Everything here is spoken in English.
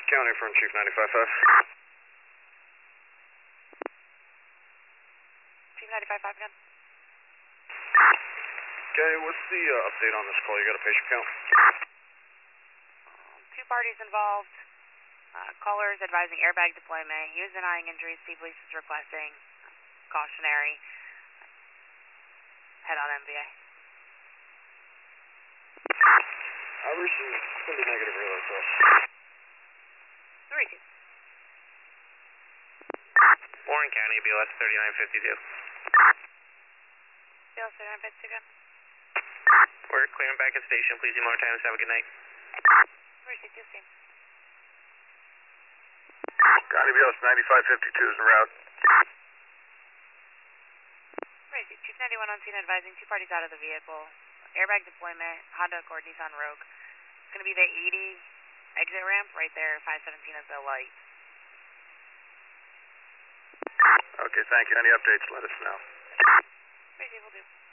County from Chief 95.5. Chief 95.5 again. Okay, what's the update on this call? You got a patient count? Two parties involved. Callers advising airbag deployment. He was denying injuries. P Police is requesting cautionary. Head on MVA. I received send a negative relay for us. 3-2. Warren County, BLS 3952. BLS 3952 again. We're clearing back at station. Please do more times. Have a good night. Receive 2 steam. County BLS 9552 is en route. Receive Chief 91 on scene advising two parties out of the vehicle. Airbag deployment, Honda Accord, Nissan Rogue. It's going to be the 80 exit ramp right there, 517 at the light. Okay, thank you. Any updates, let us know. Receive, will do.